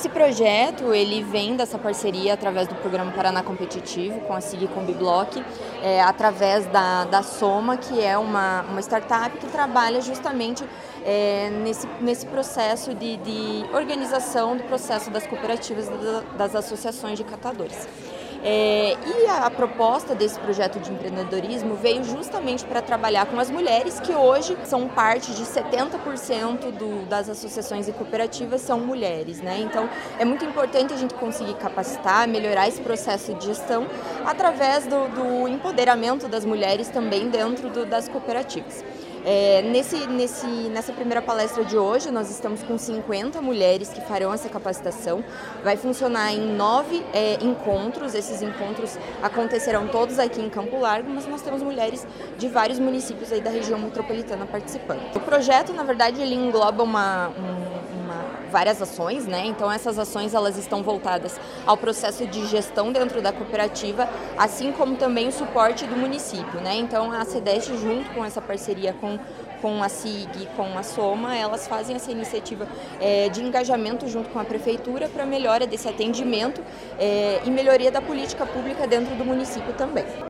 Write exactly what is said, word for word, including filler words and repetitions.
Esse projeto, ele vem dessa parceria através do Programa Paraná Competitivo, com a SIG e com o Biblock, é, através da, da Soma, que é uma, uma startup que trabalha justamente é, nesse, nesse processo de, de organização do processo das cooperativas, das associações de catadores. É, e a, a proposta desse projeto de empreendedorismo veio justamente para trabalhar com as mulheres, que hoje são parte de setenta por cento do, das associações e cooperativas são mulheres, né? Então é muito importante a gente conseguir capacitar, melhorar esse processo de gestão através do, do empoderamento das mulheres também dentro do, das cooperativas. É, nesse, nesse, nessa primeira palestra de hoje, nós estamos com cinquenta mulheres que farão essa capacitação. Vai funcionar em nove é, encontros. Esses encontros acontecerão todos aqui em Campo Largo, mas nós temos mulheres de vários municípios aí da região metropolitana participando. O projeto, na verdade, ele engloba uma, um, uma, várias ações, né? Então essas ações elas estão voltadas ao processo de gestão dentro da cooperativa, assim como também o suporte do município, né? Então a CEDEST, junto com essa parceria com com a SIG, com a Soma, elas fazem essa iniciativa é, de engajamento junto com a prefeitura para melhora desse atendimento é, e melhoria da política pública dentro do município também.